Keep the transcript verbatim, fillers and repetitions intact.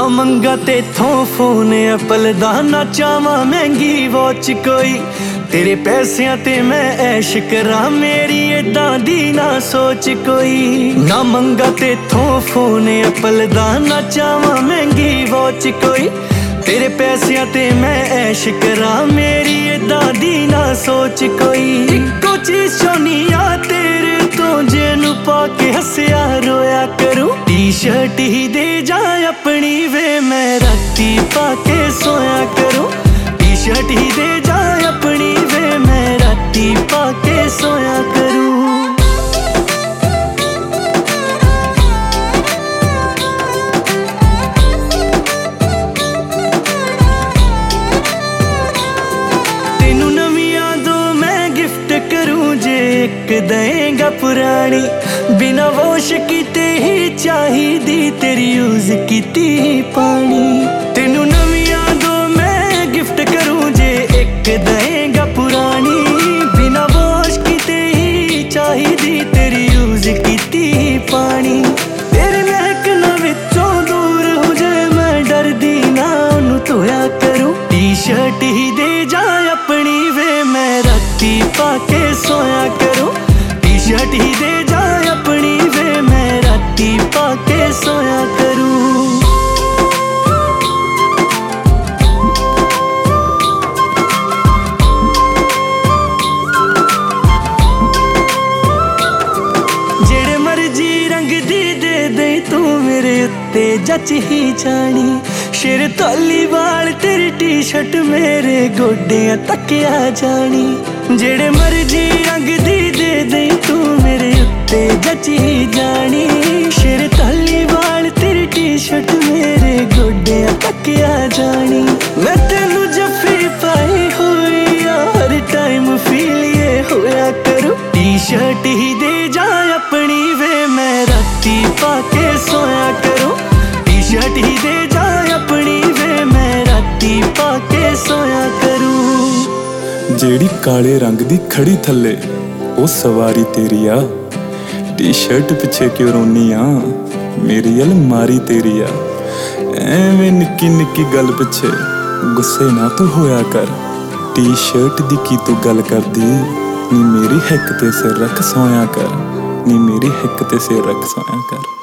मंगा तेथों phone Apple दा, ना चावां महंगी वॉच कोई। तेरे पैसियां ते मैं ऐश करा, मेरी इदां दी ना सोच कोई। ना मंगा तेथों फोन एप्पल दा, ना चावां महंगी वॉच कोई। तेरे पैसियां ते मैं ऐश करा, मेरी इदां दी ना सोच कोई। इक्को चीज चाहनी आ तेरे तो, जेनू पा के हस्या रोया करूं। टी शर्ट ही दे जा अपनी वे, मैं राती पा के सोया करूं। टी शर्ट ही दे जा अपनी वे, मैं राती पा के सोया करूं। एक देगा पुरानी, बिना वॉश कीते ही चाहिदी, तेरी यूज कीती पानी। तेनू नवियां दो मैं गिफ्ट करूं जे, एक देगा पुरानी, बिना वॉश कीते ही चाहिदी, तेरी यूज कीती पानी। तेरे महकना विचों दूर हो जाए, मैं डरदी ना उन्नू धोया करूं। टी शर्ट ही दे जा अपनी वे, मैं राती पा के सोया करूं। टी शर्ट ही दे जा अपनी वे, मैं राती पा के सोया करूं। जेड़े मर्जी रंग दी दे दे तू, मेरे उत्ते जच ही जानी। शेर ताली वाल तेरी टी शर्ट, मेरे गोडियां तक आ जानी। जेड़े मर्जी रंग दी दे दे तू, मेरे उत्ते जच ही जानी। शेर ताली वाल तेरी टी शर्ट, मेरे गोडियां तक आ जानी। मैं तेनू जफ्फी पाई हुई आ, हर टाइम फील ये होया करूं। टी शर्ट ही दे जा अपनी वे, मैं राती पा के सोया करूं। टी शर्ट ही दे जा अपनी वे, मैं राती पा के सोया करूं। जेड़ी काले रंग दी खड़ी थल्ले, ओ सवारी तेरी आ। टी शर्ट पिछे क्यों रोनी आ, मेरी अलमारी तेरी आ। एवें निक्की निक्की गल पिछे गुस्से ना तू होया कर। टी शर्ट दी की तू गल करदी, नी मेरी हिक ते सिर रख सोया कर। नी मेरी हिक ते सिर रख सोया कर।